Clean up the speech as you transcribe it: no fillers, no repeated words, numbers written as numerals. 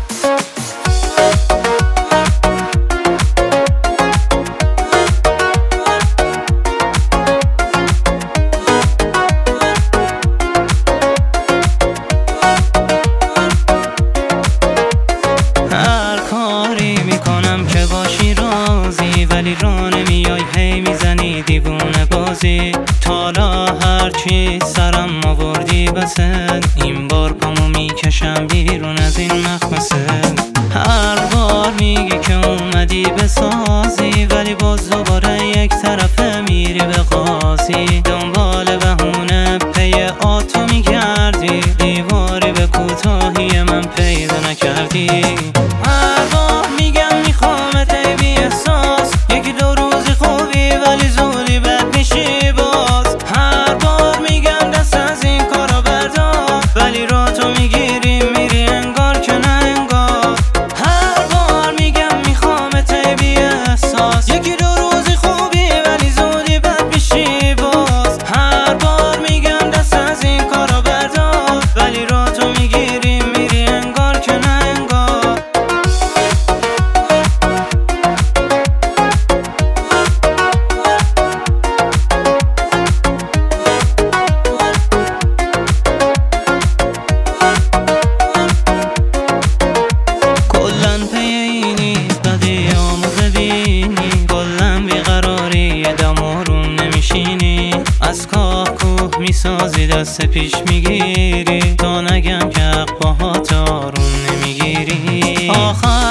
ولی رو نمیای، هی میزنی دیوونه بازی. تالا هرچی سرم آوردی بسن، این بار پامو میکشم بیرون از این مخمسه. هر بار میگی که اومدی بسازی، ولی باز دوباره یک طرفه میری به قاضی. دنبال بهونه پی آتو میگردی، دیواری به کوتاهی من پیدا نکردی. هر بار میگم میخوامت ای بی احساس، یکی دو روزی خوبی ولی زودی بد میشی باز. هر بار میگم دست از این کارا بردار، ولی را تو میگیری میری انگار که نه انگار. هر بار میگم میخوامت ای بی احساس، یکی دو روزی خوبی ولی زودی بد میشی باز. هر بار میگم دست از این کارا بردار، ولی را تو میگیری میری انگار که نه انگار. کلن پی اینی بدی آموز بینی، کلن بیقراری دم آروم نمیشینی. از کاه کوه میسازی دست پیش میگیری، تا نگم که حق باهات آروم نمیگیری. آخر